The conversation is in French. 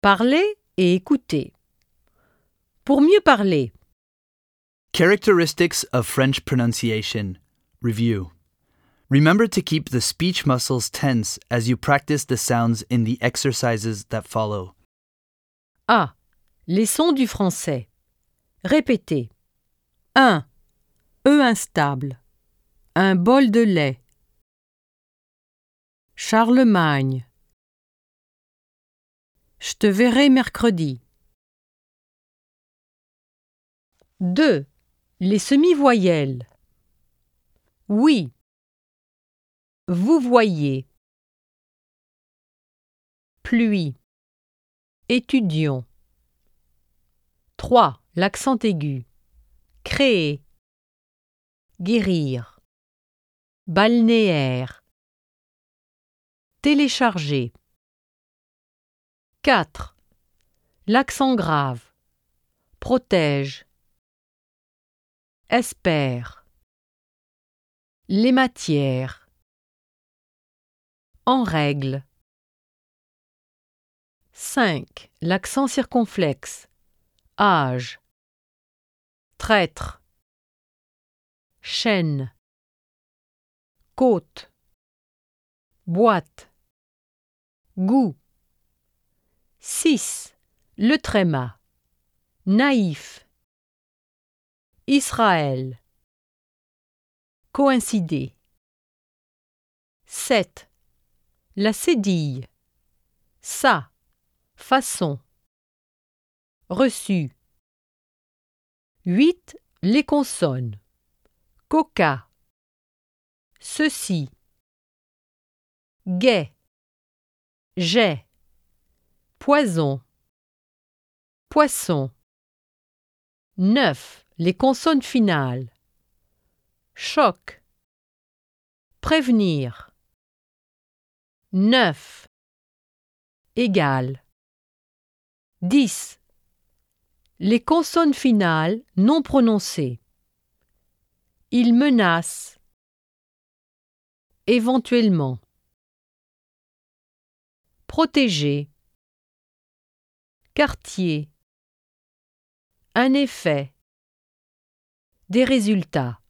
Parler et écouter. Pour mieux parler, Characteristics of French pronunciation. Review. Remember to keep the speech muscles tense as you practice the sounds in the exercises that follow. A. Les sons du français. Répétez. 1. E instable. Un bol de lait. Charlemagne. Je te verrai mercredi. 2. Les semi-voyelles. Oui. Vous voyez. Pluie. Étudions. 3. L'accent aigu. Créer. Guérir. Balnéaire. Télécharger. 4. L'accent grave. Protège. Espère. Les matières. En règle. 5. L'accent circonflexe. Âge. Traître. Chaîne. Côte. Boîte. Goût. 6. Le tréma. Naïf. Israël. Coïncider. 7. La cédille. Ça. Façon. Reçu. 8. Les consonnes. Coca. Ceci. Gai. J'ai. Poison. Poisson. 9. Les consonnes finales. Choc. Prévenir. 9. Égal. 10. Les consonnes finales non prononcées. Il menace. Éventuellement. Protéger. Quartier. Un effet. Des résultats.